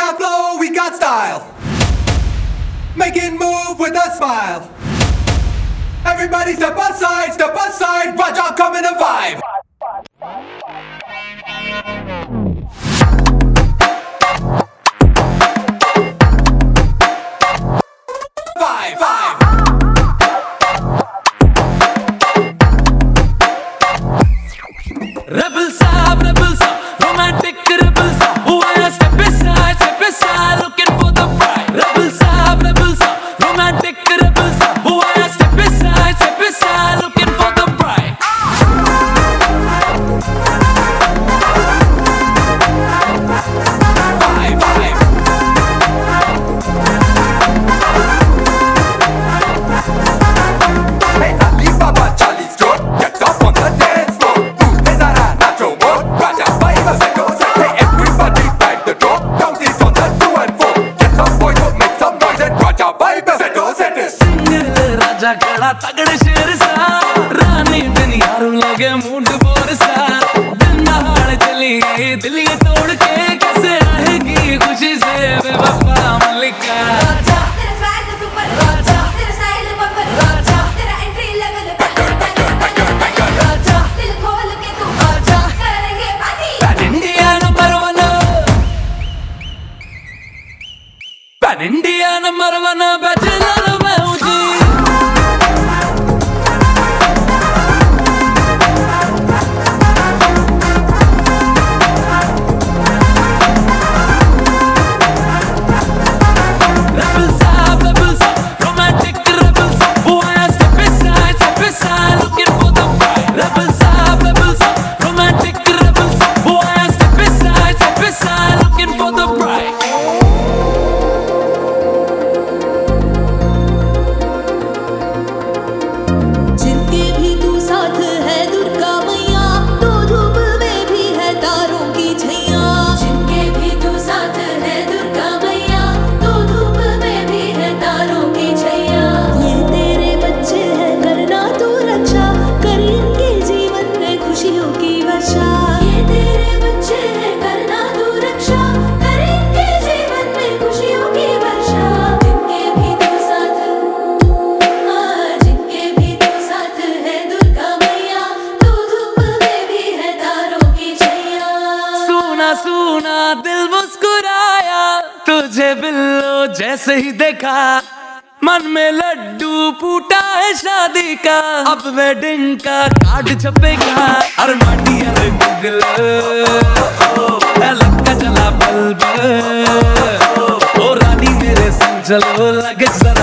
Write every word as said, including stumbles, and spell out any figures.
got flow, we got style. Making move with a smile. Everybody step aside, step aside. Raja, come in a vibe. Vibe, vibe. Rebel sound, rebel sound, romantic rebel sound. Who are step aside, step aside, looking for the bride. Rebel sound, rebel sound, romantic rebel sound. Who are step aside, step aside, looking for the bride. Vibe, vibe. Hey, Ali Baba, Charlie Strode, get up on the dance floor. Move, Zara, Nacho mode, Raja, vibe, Seco, Seco. Hey, everybody bang the door, count it on the two and four. Get some boys up, make some noise and Raja, vibe, Seco, Seco. Single Raja kala tagde sher sa, Rani din yaru lage mood bor sa. Din dahad chali gayi, dil ye tod ke kaise rahegi khushi se bevapa Malika. Raja, तेरा swag super Raja, तेरा style bumper Raja, तेरा entry level banger banger banger banger Raja, दिल खोल के तू आजा, करेंगे party. Pan India number one, Pan India number one, bachelor मैं हूँ जी. Rebel sound, rebel sound, romantic rebel sound. Who are step aside, step aside, looking for the bride. Rebel sound, rebel sound, romantic rebel sound. Who are step aside, step aside, looking for the bride. जिनके भी तू साथ है दुर्गा मैया, तो धूप में भी है तारों की छैया. जिनके भी तू साथ है दुर्गा मैया, तो धूप में भी है तारों की छैया. ये तेरे बच्चे हैं, करना तू रक्षा, कर इनके जीवन में खुशियों की वर्षा. ये तेरे बच्चे हैं, करना तू रक्षा, कर इनके जीवन में खुशियों की वर्षा. जिनके भी तू साथ हाँ, जिनके भी तू साथ है दुर्गा मैया, तो धूप में भी है तारों की छैया. सुना सुना दिल मुस्कुराया, तुझे बिल्लो जैसे ही देखा, मन में लड्डू फूटा है शादी का. अब वेडिंग का कार्ड छपेगा, और माटी और गूगल लटका चला बल्ब. ओ रानी मेरे संग चलो, लगे